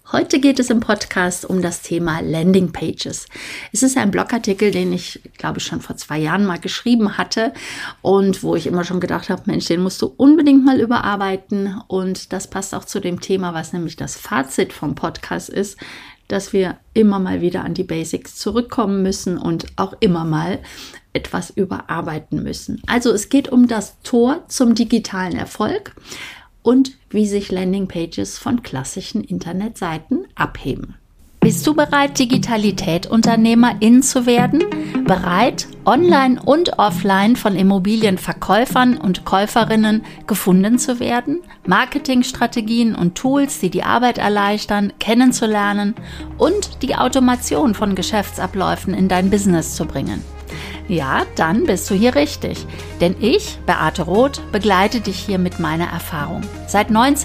Heute geht es im Podcast um das Thema Landingpages. Es ist ein Blogartikel, den ich, glaube ich, schon vor 2 Jahren mal geschrieben hatte und wo ich immer schon gedacht habe, Mensch, den musst du unbedingt mal überarbeiten. Und das passt auch zu dem Thema, was nämlich das Fazit vom Podcast ist, dass wir immer mal wieder an die Basics zurückkommen müssen und auch immer mal etwas überarbeiten müssen. Also es geht um das Tor zum digitalen Erfolg und wie sich Landingpages von klassischen Internetseiten abheben. Bist du bereit, Digitalität-Unternehmerin zu werden? Bereit, online und offline von Immobilienverkäufern und Käuferinnen gefunden zu werden? Marketingstrategien und Tools, die die Arbeit erleichtern, kennenzulernen und die Automation von Geschäftsabläufen in dein Business zu bringen? Ja, dann bist du hier richtig. Denn ich, Beate Roth, begleite dich hier mit meiner Erfahrung. Seit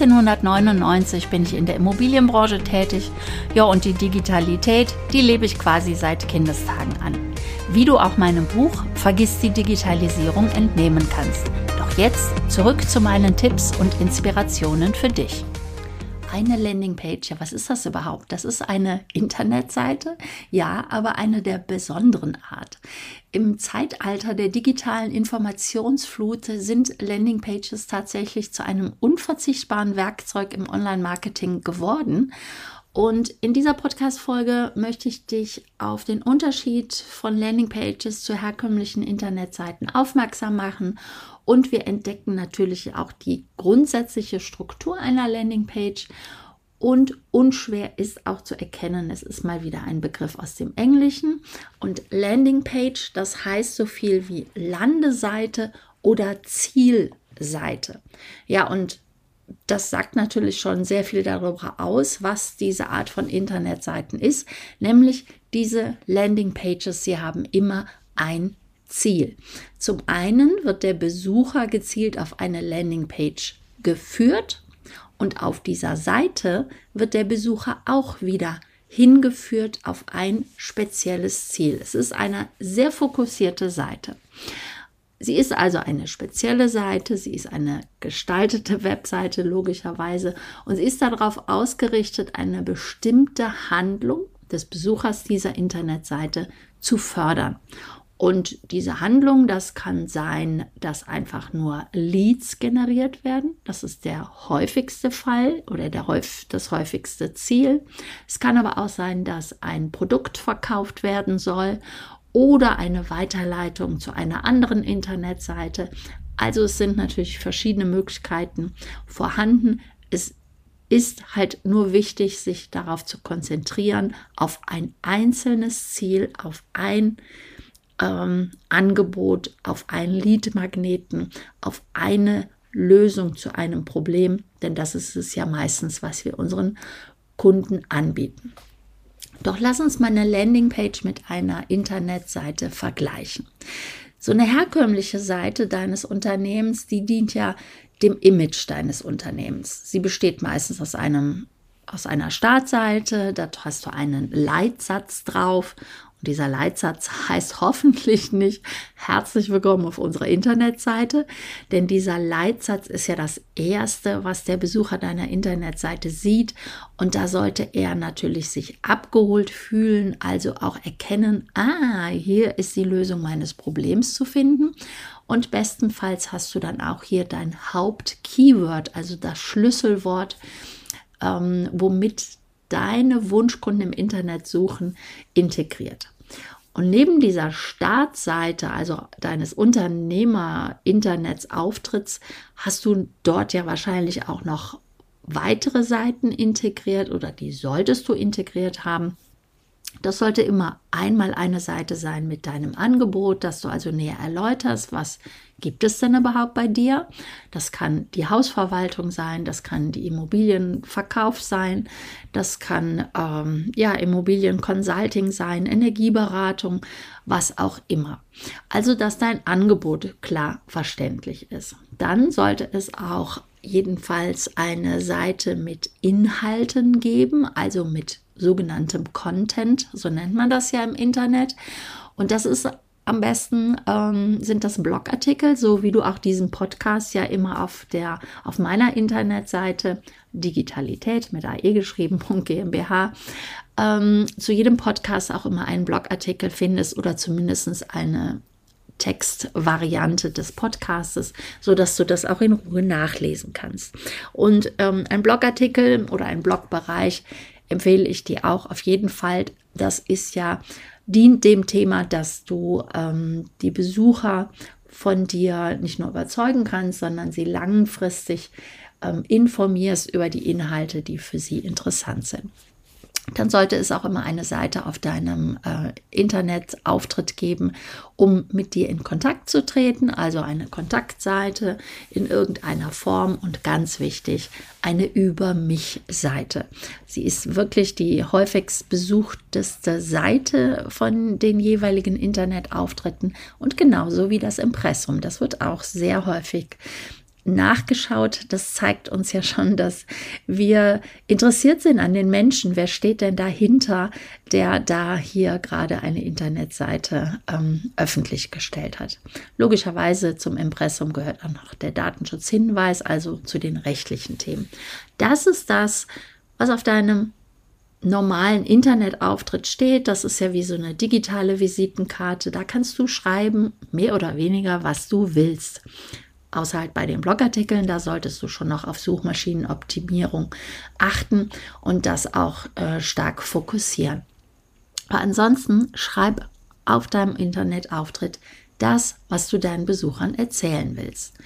1999 bin ich in der Immobilienbranche tätig. Ja, und die Digitalität, die lebe ich quasi seit Kindestagen an. Wie du auch meinem Buch Vergiss die Digitalisierung entnehmen kannst. Doch jetzt zurück zu meinen Tipps und Inspirationen für dich. Eine Landingpage, ja, was ist das überhaupt? Das ist eine Internetseite, ja, aber eine der besonderen Art. Im Zeitalter der digitalen Informationsflut sind Landingpages tatsächlich zu einem unverzichtbaren Werkzeug im Online-Marketing geworden. Und in dieser Podcast-Folge möchte ich dich auf den Unterschied von Landingpages zu herkömmlichen Internetseiten aufmerksam machen. Und wir entdecken natürlich auch die grundsätzliche Struktur einer Landingpage. Und unschwer ist auch zu erkennen, es ist mal wieder ein Begriff aus dem Englischen. Und Landingpage, das heißt so viel wie Landeseite oder Zielseite. Ja, und das sagt natürlich schon sehr viel darüber aus, was diese Art von Internetseiten ist, nämlich diese Landingpages, sie haben immer ein Ziel. Zum einen wird der Besucher gezielt auf eine Landingpage geführt und auf dieser Seite wird der Besucher auch wieder hingeführt auf ein spezielles Ziel. Es ist eine sehr fokussierte Seite. Sie ist also eine spezielle Seite, sie ist eine gestaltete Webseite logischerweise und sie ist darauf ausgerichtet, eine bestimmte Handlung des Besuchers dieser Internetseite zu fördern. Und diese Handlung, das kann sein, dass einfach nur Leads generiert werden. Das ist der häufigste Fall oder das häufigste Ziel. Es kann aber auch sein, dass ein Produkt verkauft werden soll oder eine Weiterleitung zu einer anderen Internetseite. Also es sind natürlich verschiedene Möglichkeiten vorhanden. Es ist halt nur wichtig, sich darauf zu konzentrieren, auf ein einzelnes Ziel, auf ein Angebot, auf einen Lead-Magneten, auf eine Lösung zu einem Problem, denn das ist es ja meistens, was wir unseren Kunden anbieten. Doch lass uns mal eine Landingpage mit einer Internetseite vergleichen. So eine herkömmliche Seite deines Unternehmens, die dient ja dem Image deines Unternehmens. Sie besteht meistens aus einer Startseite, da hast du einen Leitsatz drauf. Und dieser Leitsatz heißt hoffentlich nicht herzlich willkommen auf unserer Internetseite, denn dieser Leitsatz ist ja das Erste, was der Besucher deiner Internetseite sieht. Und da sollte er natürlich sich abgeholt fühlen, also auch erkennen, hier ist die Lösung meines Problems zu finden. Und bestenfalls hast du dann auch hier dein Hauptkeyword, also das Schlüsselwort, womit deine Wunschkunden im Internet suchen, integriert. Und neben dieser Startseite, also deines Unternehmer-Internets-Auftritts, hast du dort ja wahrscheinlich auch noch weitere Seiten integriert oder die solltest du integriert haben. Das sollte immer einmal eine Seite sein mit deinem Angebot, dass du also näher erläuterst, was gibt es denn überhaupt bei dir. Das kann die Hausverwaltung sein, das kann die Immobilienverkauf sein, das kann Immobilienconsulting sein, Energieberatung, was auch immer. Also, dass dein Angebot klar verständlich ist. Dann sollte es auch jedenfalls eine Seite mit Inhalten geben, also mit sogenanntem Content, so nennt man das ja im Internet. Und das ist am besten sind das Blogartikel, so wie du auch diesen Podcast ja immer auf meiner Internetseite Digitalität mit AE geschrieben.GmbH zu jedem Podcast auch immer einen Blogartikel findest oder zumindest eine Textvariante des Podcastes, sodass du das auch in Ruhe nachlesen kannst. Und ein Blogartikel oder ein Blogbereich empfehle ich dir auch auf jeden Fall. Das dient dem Thema, dass du die Besucher von dir nicht nur überzeugen kannst, sondern sie langfristig informierst über die Inhalte, die für sie interessant sind. Dann sollte es auch immer eine Seite auf deinem Internetauftritt geben, um mit dir in Kontakt zu treten, also eine Kontaktseite in irgendeiner Form und ganz wichtig, eine Über-mich-Seite. Sie ist wirklich die häufigst besuchteste Seite von den jeweiligen Internetauftritten und genauso wie das Impressum. Das wird auch sehr häufig nachgeschaut. Das zeigt uns ja schon, dass wir interessiert sind an den Menschen. Wer steht denn dahinter, der da hier gerade eine Internetseite öffentlich gestellt hat? Logischerweise zum Impressum gehört auch noch der Datenschutzhinweis, also zu den rechtlichen Themen. Das ist das, was auf deinem normalen Internetauftritt steht. Das ist ja wie so eine digitale Visitenkarte. Da kannst du schreiben, mehr oder weniger, was du willst. Außer halt bei den Blogartikeln, da solltest du schon noch auf Suchmaschinenoptimierung achten und das auch stark fokussieren. Aber ansonsten schreib auf deinem Internetauftritt das, was du deinen Besuchern erzählen willst.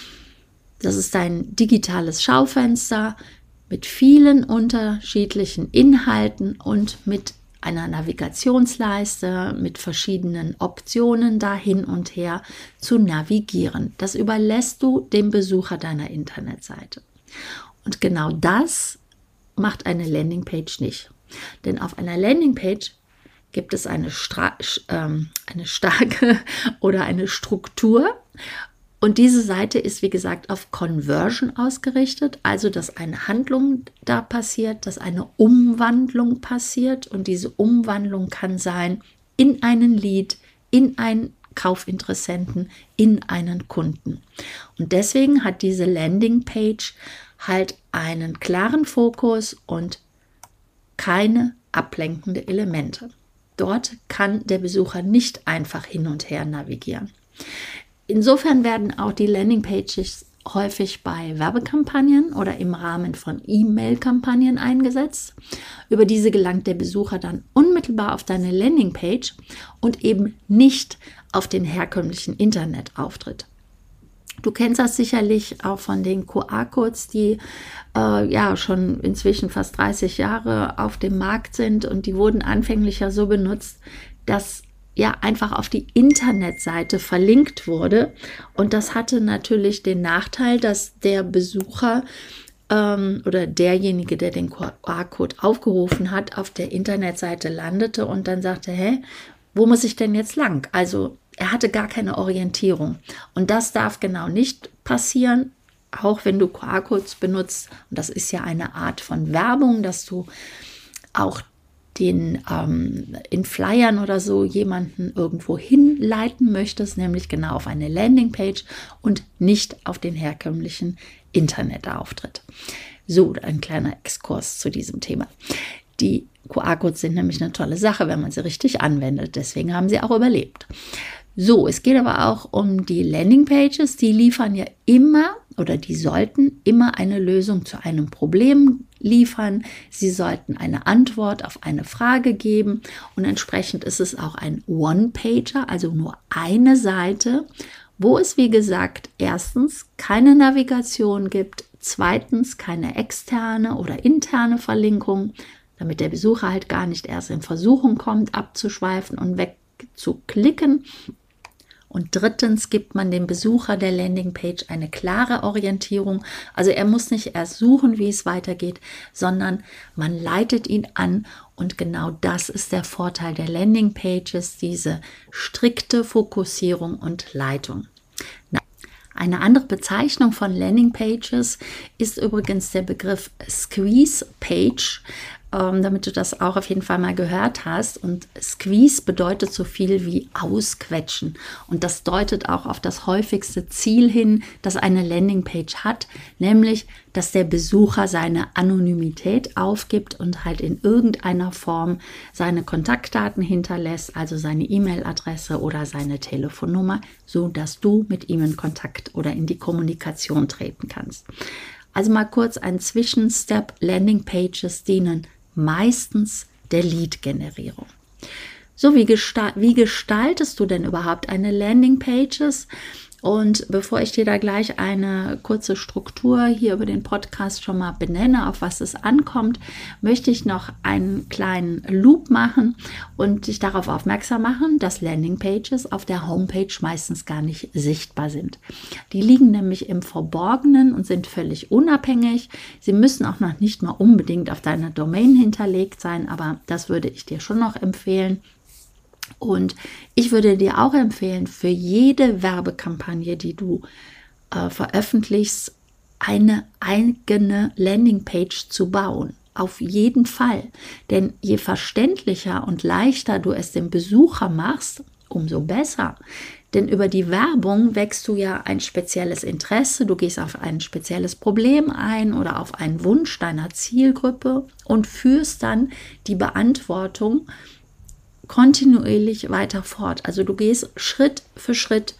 Das ist dein digitales Schaufenster mit vielen unterschiedlichen Inhalten und mit einer Navigationsleiste mit verschiedenen Optionen da hin und her zu navigieren. Das überlässt du dem Besucher deiner Internetseite. Und genau das macht eine Landingpage nicht. Denn auf einer Landingpage gibt es eine starke oder eine Struktur. Und diese Seite ist, wie gesagt, auf Conversion ausgerichtet, also dass eine Handlung da passiert, dass eine Umwandlung passiert. Und diese Umwandlung kann sein in einen Lead, in einen Kaufinteressenten, in einen Kunden. Und deswegen hat diese Landingpage halt einen klaren Fokus und keine ablenkende Elemente. Dort kann der Besucher nicht einfach hin und her navigieren. Insofern werden auch die Landingpages häufig bei Werbekampagnen oder im Rahmen von E-Mail-Kampagnen eingesetzt. Über diese gelangt der Besucher dann unmittelbar auf deine Landingpage und eben nicht auf den herkömmlichen Internetauftritt. Du kennst das sicherlich auch von den QR-Codes, die schon inzwischen fast 30 Jahre auf dem Markt sind und die wurden anfänglich ja so benutzt, dass einfach auf die Internetseite verlinkt wurde. Und das hatte natürlich den Nachteil, dass der Besucher oder derjenige, der den QR-Code aufgerufen hat, auf der Internetseite landete und dann sagte, wo muss ich denn jetzt lang? Also er hatte gar keine Orientierung. Und das darf genau nicht passieren, auch wenn du QR-Codes benutzt. Und das ist ja eine Art von Werbung, dass du auch in Flyern oder so jemanden irgendwo hinleiten möchtest, nämlich genau auf eine Landingpage und nicht auf den herkömmlichen Internetauftritt. So, ein kleiner Exkurs zu diesem Thema. Die QR-Codes sind nämlich eine tolle Sache, wenn man sie richtig anwendet. Deswegen haben sie auch überlebt. So, es geht aber auch um die Landingpages. Die liefern ja immer oder die sollten immer eine Lösung zu einem Problem liefern. Sie sollten eine Antwort auf eine Frage geben und entsprechend ist es auch ein One-Pager, also nur eine Seite, wo es, wie gesagt, erstens keine Navigation gibt, zweitens keine externe oder interne Verlinkung, damit der Besucher halt gar nicht erst in Versuchung kommt, abzuschweifen und wegzuklicken. Und drittens gibt man dem Besucher der Landingpage eine klare Orientierung. Also er muss nicht erst suchen, wie es weitergeht, sondern man leitet ihn an. Und genau das ist der Vorteil der Landingpages, diese strikte Fokussierung und Leitung. Eine andere Bezeichnung von Landingpages ist übrigens der Begriff Squeeze Page. damit du das auch auf jeden Fall mal gehört hast. Und Squeeze bedeutet so viel wie ausquetschen. Und das deutet auch auf das häufigste Ziel hin, das eine Landingpage hat, nämlich, dass der Besucher seine Anonymität aufgibt und halt in irgendeiner Form seine Kontaktdaten hinterlässt, also seine E-Mail-Adresse oder seine Telefonnummer, so dass du mit ihm in Kontakt oder in die Kommunikation treten kannst. Also mal kurz ein Zwischenstep. Landingpages dienen meistens der Lead-Generierung. So, wie gestaltest du denn überhaupt eine Landingpages? Und bevor ich dir da gleich eine kurze Struktur hier über den Podcast schon mal benenne, auf was es ankommt, möchte ich noch einen kleinen Loop machen und dich darauf aufmerksam machen, dass Landingpages auf der Homepage meistens gar nicht sichtbar sind. Die liegen nämlich im Verborgenen und sind völlig unabhängig. Sie müssen auch noch nicht mal unbedingt auf deiner Domain hinterlegt sein, aber das würde ich dir schon noch empfehlen. Und ich würde dir auch empfehlen, für jede Werbekampagne, die du veröffentlichst, eine eigene Landingpage zu bauen. Auf jeden Fall. Denn je verständlicher und leichter du es dem Besucher machst, umso besser. Denn über die Werbung wächst du ja ein spezielles Interesse, du gehst auf ein spezielles Problem ein oder auf einen Wunsch deiner Zielgruppe und führst dann die Beantwortung kontinuierlich weiter fort. Also du gehst Schritt für Schritt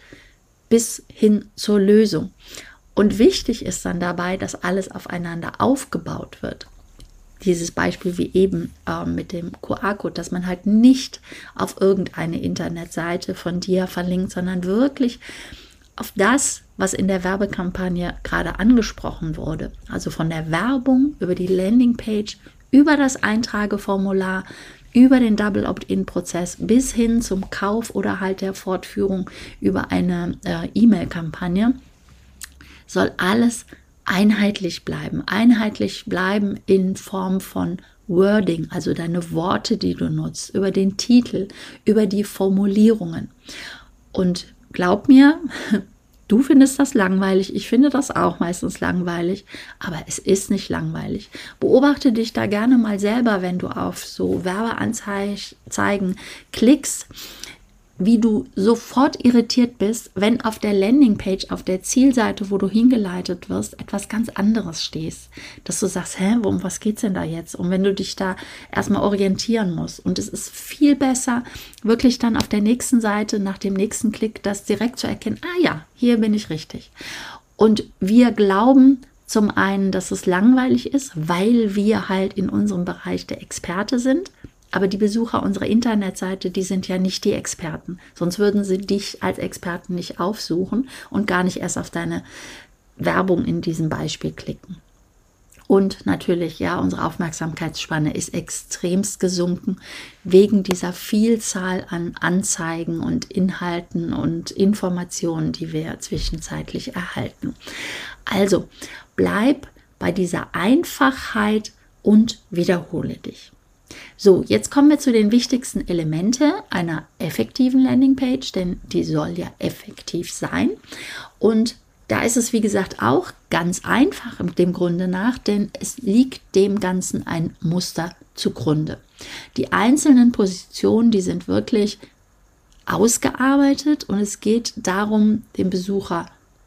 bis hin zur Lösung. Und wichtig ist dann dabei, dass alles aufeinander aufgebaut wird. Dieses Beispiel wie eben mit dem QR-Code, dass man halt nicht auf irgendeine Internetseite von dir verlinkt, sondern wirklich auf das, was in der Werbekampagne gerade angesprochen wurde. Also von der Werbung über die Landingpage, über das Eintrageformular, über den Double Opt-in-Prozess bis hin zum Kauf oder halt der Fortführung über eine E-Mail-Kampagne, soll alles einheitlich bleiben. Einheitlich bleiben in Form von Wording, also deine Worte, die du nutzt, über den Titel, über die Formulierungen. Und glaub mir, du findest das langweilig, ich finde das auch meistens langweilig, aber es ist nicht langweilig. Beobachte dich da gerne mal selber, wenn du auf so Werbeanzeigen klickst, wie du sofort irritiert bist, wenn auf der Landingpage, auf der Zielseite, wo du hingeleitet wirst, etwas ganz anderes stehst. Dass du sagst, um was geht's denn da jetzt? Und wenn du dich da erstmal orientieren musst. Und es ist viel besser, wirklich dann auf der nächsten Seite, nach dem nächsten Klick, das direkt zu erkennen, ja, hier bin ich richtig. Und wir glauben zum einen, dass es langweilig ist, weil wir halt in unserem Bereich der Experte sind. Aber die Besucher unserer Internetseite, die sind ja nicht die Experten. Sonst würden sie dich als Experten nicht aufsuchen und gar nicht erst auf deine Werbung in diesem Beispiel klicken. Und natürlich, ja, unsere Aufmerksamkeitsspanne ist extremst gesunken wegen dieser Vielzahl an Anzeigen und Inhalten und Informationen, die wir zwischenzeitlich erhalten. Also bleib bei dieser Einfachheit und wiederhole dich. So, jetzt kommen wir zu den wichtigsten Elementen einer effektiven Landingpage, denn die soll ja effektiv sein. Und da ist es, wie gesagt, auch ganz einfach dem Grunde nach, denn es liegt dem Ganzen ein Muster zugrunde. Die einzelnen Positionen, die sind wirklich ausgearbeitet und es geht darum, den Besucher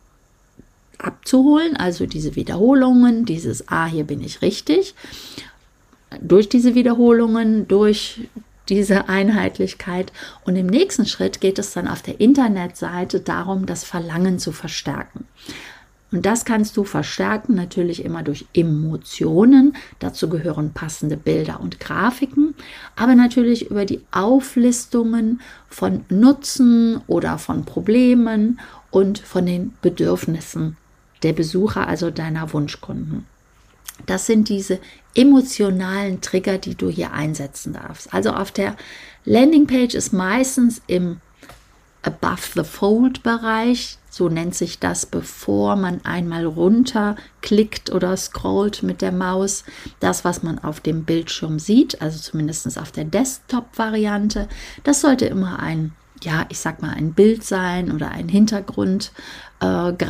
abzuholen, also diese Wiederholungen, dieses hier bin ich richtig. Durch diese Wiederholungen, durch diese Einheitlichkeit. Und im nächsten Schritt geht es dann auf der Internetseite darum, das Verlangen zu verstärken. Und das kannst du verstärken, natürlich immer durch Emotionen. Dazu gehören passende Bilder und Grafiken, aber natürlich über die Auflistungen von Nutzen oder von Problemen und von den Bedürfnissen der Besucher, also deiner Wunschkunden. Das sind diese emotionalen Trigger, die du hier einsetzen darfst. Also auf der Landingpage ist meistens im Above-the-Fold-Bereich, so nennt sich das, bevor man einmal runterklickt oder scrollt mit der Maus, das, was man auf dem Bildschirm sieht, also zumindest auf der Desktop-Variante, das sollte immer ein Bild sein oder ein Hintergrund,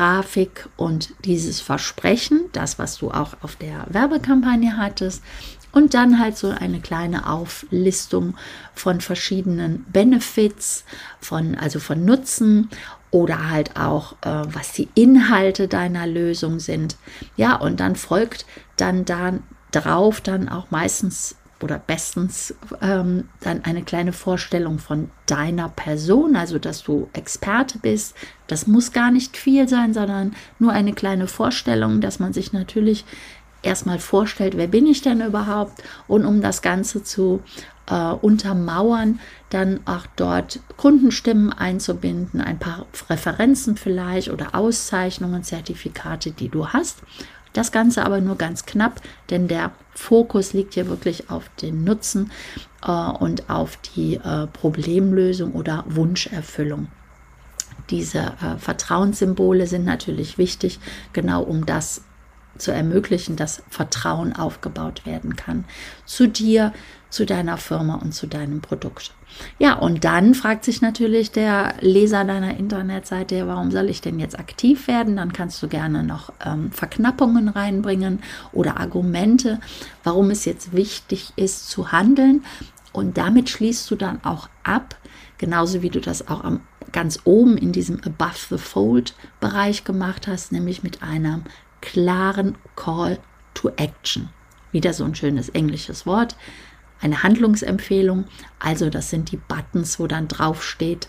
Grafik und dieses Versprechen, das, was du auch auf der Werbekampagne hattest. und dann halt so eine kleine Auflistung von verschiedenen Benefits, von Nutzen oder halt auch, was die Inhalte deiner Lösung sind. Ja, und dann folgt dann darauf dann auch meistens oder bestens dann eine kleine Vorstellung von deiner Person, also dass du Experte bist. Das muss gar nicht viel sein, sondern nur eine kleine Vorstellung, dass man sich natürlich erstmal vorstellt, wer bin ich denn überhaupt? Und um das Ganze zu untermauern, dann auch dort Kundenstimmen einzubinden, ein paar Referenzen vielleicht oder Auszeichnungen, Zertifikate, die du hast. Das Ganze aber nur ganz knapp, denn der Fokus liegt hier wirklich auf den Nutzen und auf die Problemlösung oder Wunscherfüllung. Diese Vertrauenssymbole sind natürlich wichtig, genau um das zu ermöglichen, dass Vertrauen aufgebaut werden kann zu dir, zu deiner Firma und zu deinem Produkt. Ja, und dann fragt sich natürlich der Leser deiner Internetseite, warum soll ich denn jetzt aktiv werden? Dann kannst du gerne noch Verknappungen reinbringen oder Argumente, warum es jetzt wichtig ist zu handeln. Und damit schließt du dann auch ab, genauso wie du das auch ganz oben in diesem Above the Fold Bereich gemacht hast, nämlich mit einem klaren Call to Action. Wieder so ein schönes englisches Wort. Eine Handlungsempfehlung, also das sind die Buttons, wo dann drauf steht,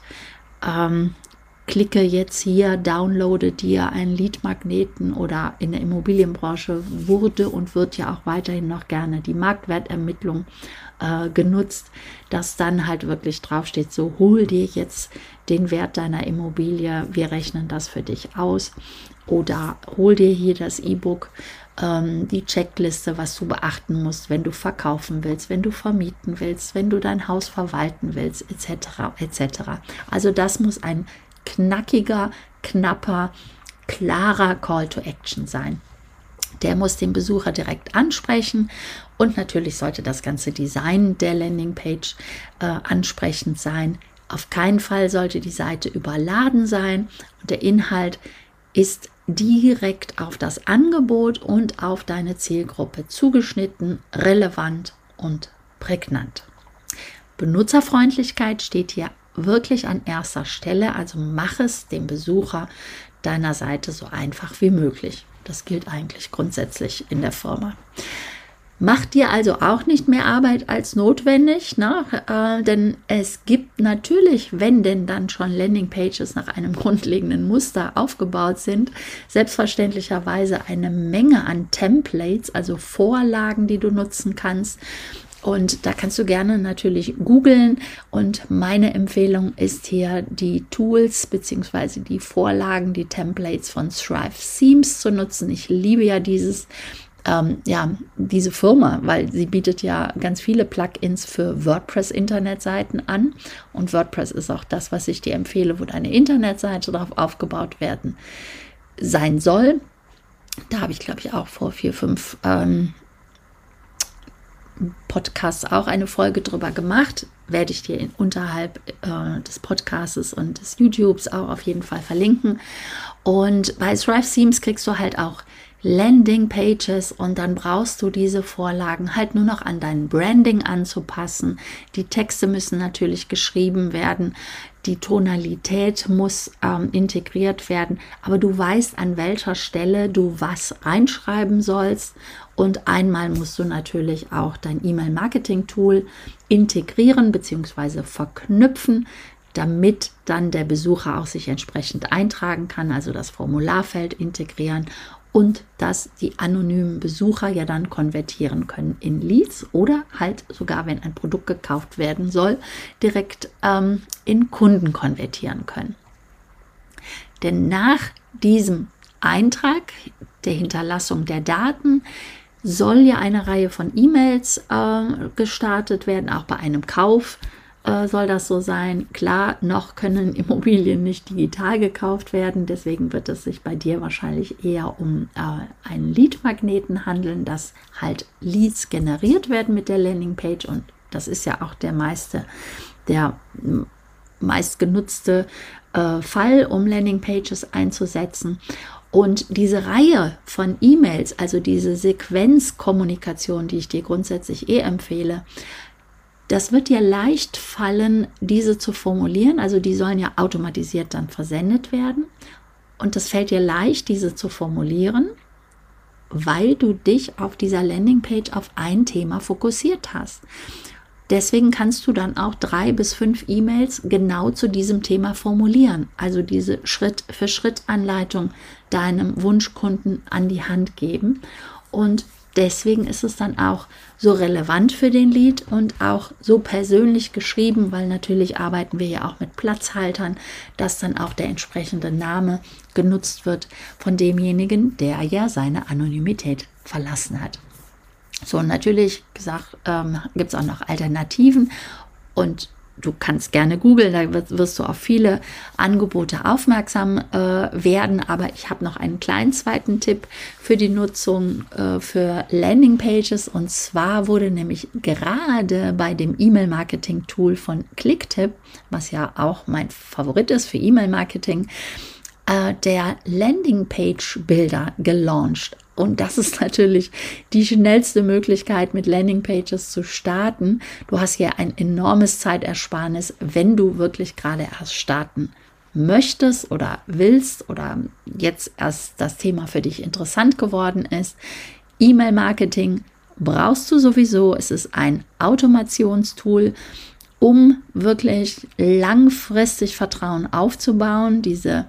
klicke jetzt hier, downloade dir einen Leadmagneten, oder in der Immobilienbranche wurde und wird ja auch weiterhin noch gerne die Marktwertermittlung genutzt, dass dann halt wirklich drauf steht, so hol dir jetzt den Wert deiner Immobilie, wir rechnen das für dich aus, oder hol dir hier das E-Book, die Checkliste, was du beachten musst, wenn du verkaufen willst, wenn du vermieten willst, wenn du dein Haus verwalten willst, etc. etc. Also das muss ein knackiger, knapper, klarer Call to Action sein. Der muss den Besucher direkt ansprechen, und natürlich sollte das ganze Design der Landingpage ansprechend sein. Auf keinen Fall sollte die Seite überladen sein, und der Inhalt ist direkt auf das Angebot und auf deine Zielgruppe zugeschnitten, relevant und prägnant. Benutzerfreundlichkeit steht hier wirklich an erster Stelle, also mach es dem Besucher deiner Seite so einfach wie möglich. Das gilt eigentlich grundsätzlich in der Firma. Mach dir also auch nicht mehr Arbeit als notwendig, ne? Denn es gibt natürlich, wenn denn dann schon Landingpages nach einem grundlegenden Muster aufgebaut sind, selbstverständlicherweise eine Menge an Templates, also Vorlagen, die du nutzen kannst. Und da kannst du gerne natürlich googeln, und meine Empfehlung ist hier, die Tools bzw. die Vorlagen, die Templates von Thrive Themes zu nutzen. Ich liebe ja diese Firma, weil sie bietet ja ganz viele Plugins für WordPress-Internetseiten an, und WordPress ist auch das, was ich dir empfehle, wo deine Internetseite drauf aufgebaut sein soll. Da habe ich, glaube ich, auch vor 4, 5 Podcasts auch eine Folge drüber gemacht. Werde ich dir unterhalb des Podcasts und des YouTubes auch auf jeden Fall verlinken. Und bei Thrive Themes kriegst du halt auch Landing-Pages, und dann brauchst du diese Vorlagen halt nur noch an dein Branding anzupassen. Die Texte müssen natürlich geschrieben werden, die Tonalität muss integriert werden, aber du weißt, an welcher Stelle du was reinschreiben sollst, und einmal musst du natürlich auch dein E-Mail-Marketing-Tool integrieren bzw. verknüpfen, damit dann der Besucher auch sich entsprechend eintragen kann, also das Formularfeld integrieren, und dass die anonymen Besucher ja dann konvertieren können in Leads oder halt sogar, wenn ein Produkt gekauft werden soll, direkt in Kunden konvertieren können. Denn nach diesem Eintrag der Hinterlassung der Daten soll ja eine Reihe von E-Mails gestartet werden, auch bei einem Kauf soll das so sein. Klar, noch können Immobilien nicht digital gekauft werden, deswegen wird es sich bei dir wahrscheinlich eher um einen Lead-Magneten handeln, dass halt Leads generiert werden mit der Landingpage, und das ist ja auch der meistgenutzte Fall, um Landingpages einzusetzen. Und diese Reihe von E-Mails, also diese Sequenzkommunikation, die ich dir grundsätzlich empfehle, das wird dir leicht fallen, diese zu formulieren. Also die sollen ja automatisiert dann versendet werden. Und das fällt dir leicht, diese zu formulieren, weil du dich auf dieser Landingpage auf ein Thema fokussiert hast. Deswegen kannst du dann auch 3 bis 5 E-Mails genau zu diesem Thema formulieren. Also diese Schritt-für-Schritt-Anleitung deinem Wunschkunden an die Hand geben. Und deswegen ist es dann auch so relevant für den Lead und auch so persönlich geschrieben, weil natürlich arbeiten wir ja auch mit Platzhaltern, dass dann auch der entsprechende Name genutzt wird von demjenigen, der ja seine Anonymität verlassen hat. So, natürlich gesagt, gibt es auch noch Alternativen und du kannst gerne googeln, da wirst du auf viele Angebote aufmerksam werden, aber ich habe noch einen kleinen zweiten Tipp für die Nutzung für Landingpages, und zwar wurde nämlich gerade bei dem E-Mail-Marketing-Tool von Clicktip, was ja auch mein Favorit ist für E-Mail-Marketing, der Landingpage-Builder gelauncht. Und das ist natürlich die schnellste Möglichkeit, mit Landingpages zu starten. Du hast hier ein enormes Zeitersparnis, wenn du wirklich gerade erst starten möchtest oder willst oder jetzt erst das Thema für dich interessant geworden ist. E-Mail-Marketing brauchst du sowieso. Es ist ein Automationstool, um wirklich langfristig Vertrauen aufzubauen, diese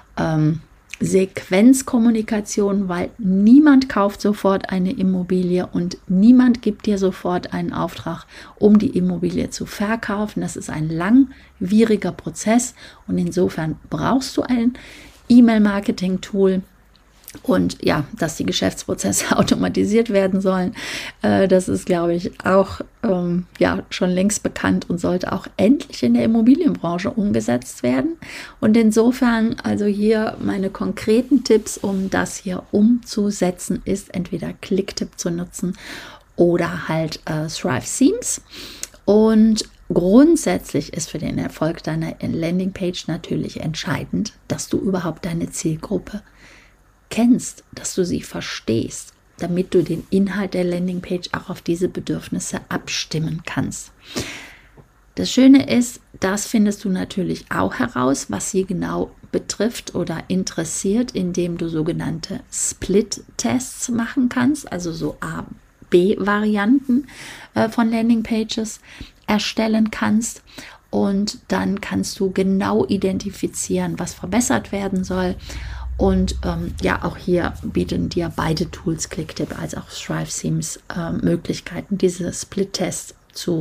Sequenzkommunikation, weil niemand kauft sofort eine Immobilie und niemand gibt dir sofort einen Auftrag, um die Immobilie zu verkaufen. Das ist ein langwieriger Prozess und insofern brauchst du ein E-Mail-Marketing-Tool. Und ja, dass die Geschäftsprozesse automatisiert werden sollen, das ist, glaube ich, auch schon längst bekannt und sollte auch endlich in der Immobilienbranche umgesetzt werden. Und insofern, also hier meine konkreten Tipps, um das hier umzusetzen, ist entweder Clicktip zu nutzen oder halt Thrive Themes. Und grundsätzlich ist für den Erfolg deiner Landingpage natürlich entscheidend, dass du überhaupt deine Zielgruppe kennst, dass du sie verstehst, damit du den Inhalt der Landingpage auch auf diese Bedürfnisse abstimmen kannst. Das Schöne ist, das findest du natürlich auch heraus, was sie genau betrifft oder interessiert, indem du sogenannte Split-Tests machen kannst, also so A-B-Varianten von Landingpages erstellen kannst. Und dann kannst du genau identifizieren, was verbessert werden soll. Und auch hier bieten dir beide Tools, Clicktip als auch Thrive Themes, Möglichkeiten, diese Split-Tests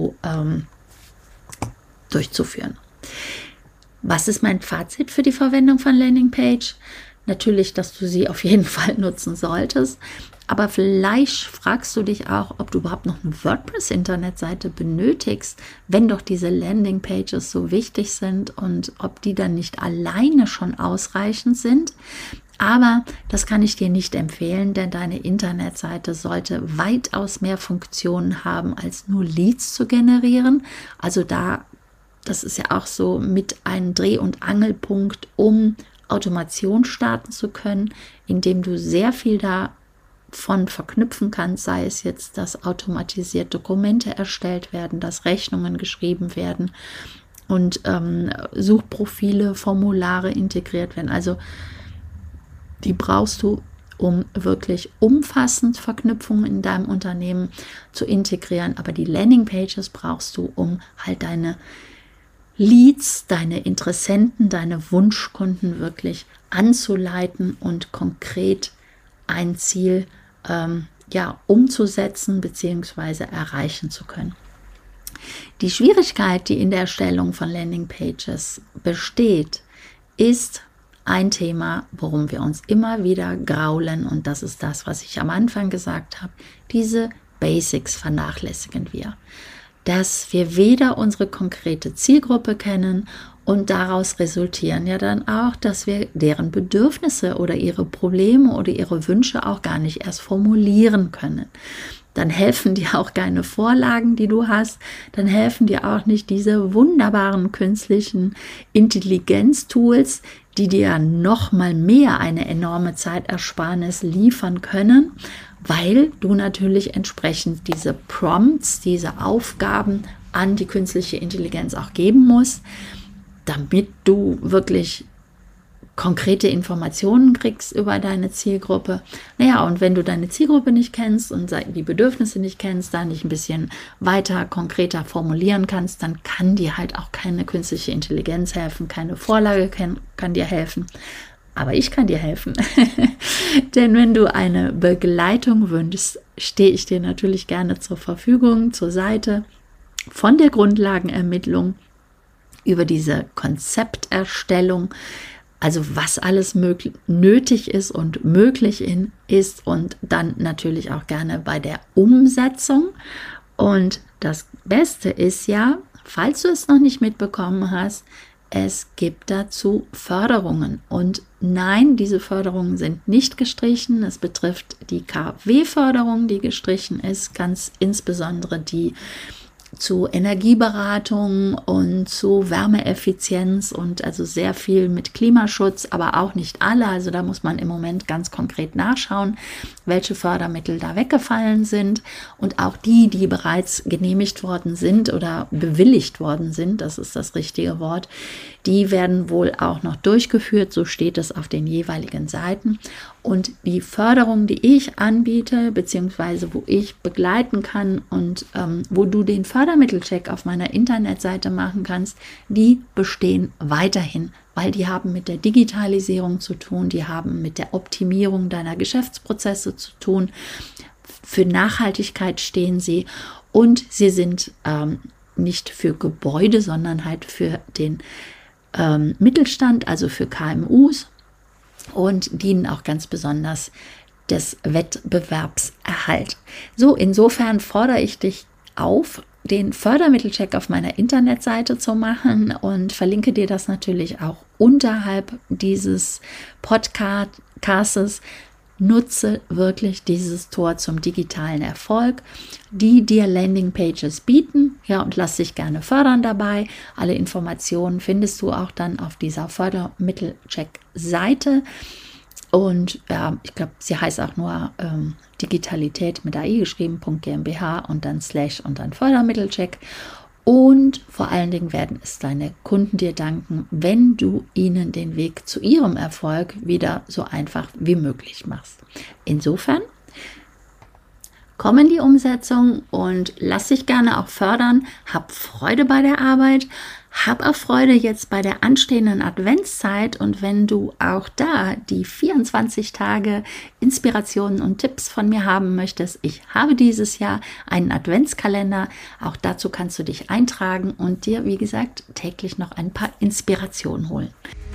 durchzuführen. Was ist mein Fazit für die Verwendung von Landingpage? Natürlich, dass du sie auf jeden Fall nutzen solltest, aber vielleicht fragst du dich auch, ob du überhaupt noch eine WordPress-Internetseite benötigst, wenn doch diese Landingpages so wichtig sind und ob die dann nicht alleine schon ausreichend sind. Aber das kann ich dir nicht empfehlen, denn deine Internetseite sollte weitaus mehr Funktionen haben, als nur Leads zu generieren. Also das ist ja auch so mit einem Dreh- und Angelpunkt, um Automation starten zu können, indem du sehr viel davon verknüpfen kannst, sei es jetzt, dass automatisiert Dokumente erstellt werden, dass Rechnungen geschrieben werden und Suchprofile, Formulare integriert werden. Also die brauchst du, um wirklich umfassend Verknüpfungen in deinem Unternehmen zu integrieren. Aber die Landingpages brauchst du, um halt deine Leads, deine Interessenten, deine Wunschkunden wirklich anzuleiten und konkret ein Ziel umzusetzen bzw. erreichen zu können. Die Schwierigkeit, die in der Erstellung von Landingpages besteht, ist ein Thema, worum wir uns immer wieder graulen, und das ist das, was ich am Anfang gesagt habe. Diese Basics vernachlässigen wir. Dass wir weder unsere konkrete Zielgruppe kennen und daraus resultieren ja dann auch, dass wir deren Bedürfnisse oder ihre Probleme oder ihre Wünsche auch gar nicht erst formulieren können. Dann helfen dir auch keine Vorlagen, die du hast. Dann helfen dir auch nicht diese wunderbaren künstlichen Intelligenz-Tools, die dir noch mal mehr eine enorme Zeitersparnis liefern können, weil du natürlich entsprechend diese Prompts, diese Aufgaben an die künstliche Intelligenz auch geben musst, damit du wirklich konkrete Informationen kriegst über deine Zielgruppe. Naja, und wenn du deine Zielgruppe nicht kennst und die Bedürfnisse nicht kennst, da nicht ein bisschen weiter, konkreter formulieren kannst, dann kann dir halt auch keine künstliche Intelligenz helfen, keine Vorlage kann dir helfen. Aber ich kann dir helfen. Denn wenn du eine Begleitung wünschst, stehe ich dir natürlich gerne zur Verfügung, zur Seite, von der Grundlagenermittlung über diese Konzepterstellung, also was alles nötig ist und möglich ist, und dann natürlich auch gerne bei der Umsetzung. Und das Beste ist ja, falls du es noch nicht mitbekommen hast, es gibt dazu Förderungen. Und nein, diese Förderungen sind nicht gestrichen. Es betrifft die KfW-Förderung, die gestrichen ist, ganz insbesondere die zu Energieberatung und zu Wärmeeffizienz und also sehr viel mit Klimaschutz, aber auch nicht alle. Also da muss man im Moment ganz konkret nachschauen, welche Fördermittel da weggefallen sind, und auch die bereits genehmigt worden sind oder bewilligt worden sind, das ist das richtige Wort, die werden wohl auch noch durchgeführt, so steht es auf den jeweiligen Seiten. Und die Förderung, die ich anbiete, beziehungsweise wo ich begleiten kann und wo du den Fördermittelcheck auf meiner Internetseite machen kannst, die bestehen weiterhin, weil die haben mit der Digitalisierung zu tun, die haben mit der Optimierung deiner Geschäftsprozesse zu tun. Für Nachhaltigkeit stehen sie, und sie sind nicht für Gebäude, sondern halt für den Mittelstand, also für KMUs, und dienen auch ganz besonders des Wettbewerbserhalt. So, insofern fordere ich dich auf, den Fördermittelcheck auf meiner Internetseite zu machen, und verlinke dir das natürlich auch unterhalb dieses Podcastes. Nutze wirklich dieses Tor zum digitalen Erfolg, die dir Landingpages bieten. Ja, und lass dich gerne fördern dabei. Alle Informationen findest du auch dann auf dieser Fördermittelcheck-Seite. Und ja, ich glaube, sie heißt auch nur Digitalität mit AI geschrieben, .gmbh und dann / und dann Fördermittelcheck. Und vor allen Dingen werden es deine Kunden dir danken, wenn du ihnen den Weg zu ihrem Erfolg wieder so einfach wie möglich machst. Insofern, komm in die Umsetzung und lass dich gerne auch fördern. Hab Freude bei der Arbeit. Hab auch Freude jetzt bei der anstehenden Adventszeit, und wenn du auch da die 24 Tage Inspirationen und Tipps von mir haben möchtest, ich habe dieses Jahr einen Adventskalender, auch dazu kannst du dich eintragen und dir, wie gesagt, täglich noch ein paar Inspirationen holen.